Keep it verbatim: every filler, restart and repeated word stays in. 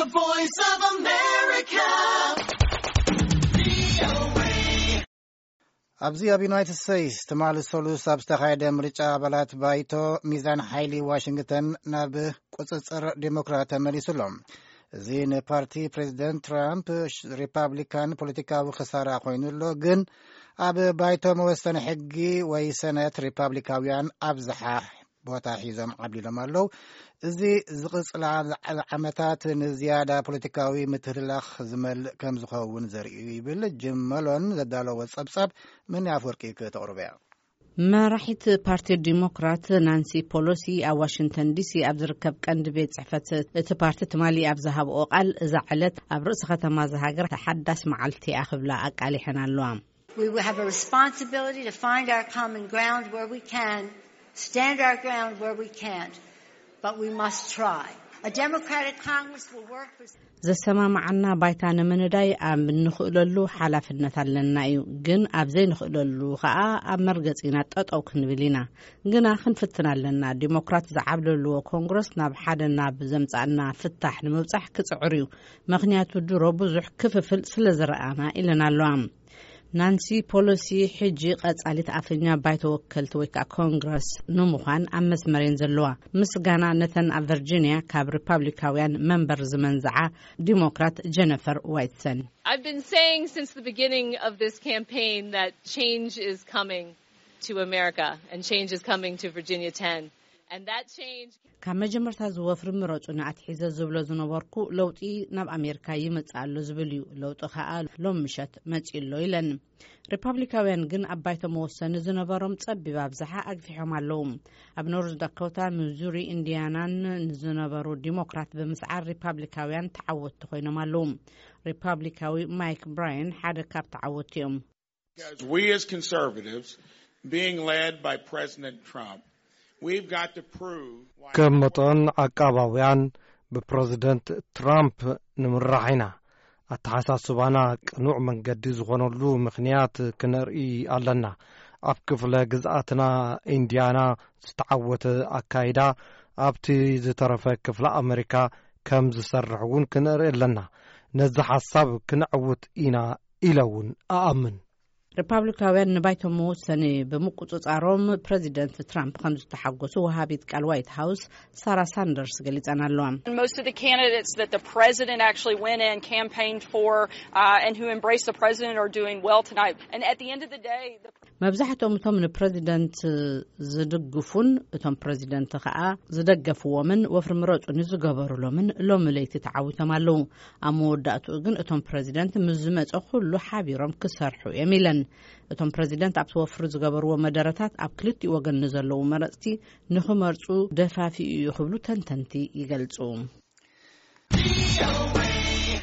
The Voice of America. ኣብዚ ኣብ ዩናይትድ ስቴትስ ትማሊ ሰሉስ ኣብ ዝተኻየደ ምርጫ ኣባላት ባይቶ ሚዛን ሓይሊ ዋሽንግተን ናብ ቁፅፅር ዲሞክራት ተመሊሱሎም። እዚ ንፓርቲ ፕሬዚደንት ትራምፕ ሪፓብሊካን ፖለቲካዊ ክሳራ ኮይኑሎ ግን ኣብ ባይቶ መወሰኒ ሕጊ ወይ ሰነት ሪፓብሊካውያን ኣብዝሓ ቦታ ሒዞም ዓብሊሎም ኣለው። እዚ ዝቕፅላ ዓመታት ንዝያዳ ፖለቲካዊ ምትህልላኽ ዝመልእ ከም ዝኸውን ዘርኢ ይብል። ጅመሎን ዘዳለወ ጸብጻብ ምን ኣፈወርቂ ከተቕርበ እያ። መራሒት ፓርቲ ዲሞክራት ናንሲ ፖሎሲ ኣብ ዋሽንግተን ዲሲ ኣብ ዝርከብ ቀንዲ ቤት ጽሕፈት እቲ ፓርቲ ትማሊ ኣብ ዝሃብኦ ቃል እዛ ዕለት ኣብ ርእሲ ከተማ ዝሃገር ተሓዳስ መዓልቲ ኣኽብላ ኣቃሊሐን ኣለዋ። We will have a responsibility to find our common ground where we can, stand our ground where we can't, but we must try. A democratic Congress will work for ዘሰማማዓና ባይታ ንምንዳይ ኣብ ንኽእለሉ ሓላፍነት ኣለና እዩ። ግን ኣብ ዘይንኽእለሉ ከዓ ኣብ መርገፂና ጠጠው ክንብል ኢና። ግና ክንፍትን ኣለና። ዲሞክራት ዝዓብለልዎ ኮንግረስ ናብ ሓደ ናብ ዘምጻእና ፍታሕ ንምብጻሕ ክጽዕር እዩ። ምክንያቱ ድሮ ብዙሕ ክፍፍል ስለ ዝረኣና ኢለና ኣለዋ። ናንሲ ፖሎሲ ሕጂ ቀጻሊት ኣፍኛ ባይቶ ወከልቲ ወይ ከዓ ኮንግረስ ንምዃን ኣብ መስመሬን ዘለዋ ምስጋና ነተን ኣብ ቨርጂኒያ ካብ ሪፓብሊካውያን መንበር ዝመንዝዓ ዲሞክራት ጀነፈር ዋይትሰን I've been saying since the beginning of this campaign that change is coming to America and change is coming to Virginia ten and that change ካብ መጀመርታ ዝወፍሪ ምረጹና ኣትሒዘ ዝብሎ ዝነበርኩ ለውጢ ናብ ኣሜሪካ ይመጻሉ ዝብል እዩ። ለውጢ ከዓ ሎም ምሸት መጺሎ ኢለን። ሪፓብሊካውያን ግን ኣብ ባይቶ መወሰኒ ዝነበሮም ጸቢብ ኣብዝሓ ኣግፊሖም ኣለዉ። ኣብ ኖርዝ ዳኮታ፣ ሚዙሪ፣ ኢንዲያናን ንዝነበሩ ዲሞክራት ብምስዓር ሪፓብሊካውያን ተዓወቲ ኮይኖም ኣለዉ። ሪፓብሊካዊ ማይክ ብራያን ሓደ ካብ ተዓወቲ እዮም። We as conservatives being led by President Trump We've got to prove ከም መጠን ዓቃባውያን ብፕሬዚደንት ትራምፕ ንምራሒና ኣተሓሳስባና ቅኑዕ መንገዲ ዝኾነሉ ምኽንያት ክንርኢ ኣለና። ኣብ ክፍለ ግዝኣትና ኢንዲያና ዝተዓወተ ኣካይዳ ኣብቲ ዝተረፈ ክፍለ ኣሜሪካ ከም ዝሰርሕ እውን ክንርኢ ኣለና። ነዚ ሓሳብ ክንዕውት ኢና ኢለውን ኣኣምን። ሪፓብሊካውያን ንባይቶ መወሰኒ ብምቁጽጻሮም ፕሬዚደንት ትራምፕ ከም ዝተሓጎሱ ወሃቢት ቃል ዋይት ሃውስ ሳራ ሳንደርስ ገሊጸን ኣለዋ። Most of the candidates that the president actually went in campaigned for uh, and who embraced the president are doing well tonight. And at the end of the day the መብዛሕትኦም እቶም ንፕሬዚደንት ዝድግፉን እቶም ፕሬዚደንት ከዓ ዝደገፍዎምን ወፍሪ ምረጹን ዝገበሩሎምን ሎም ለይቲ ተዓዊቶም ኣለዉ። ኣብ መወዳእቱ ግን እቶም ፕሬዚደንት ምዝመጸ ኩሉ ሓቢሮም ክሰርሑ የሚለን እቶም ፕሬዚደንት ኣብ ተወፍሩ ዝገበርዎ መደረታት ኣብ ክልቲኡ ወገን ንዘለዉ መረጽቲ ንኽመርጹ ደፋፊ እዩ ክብሉ ተንተንቲ ይገልጹ።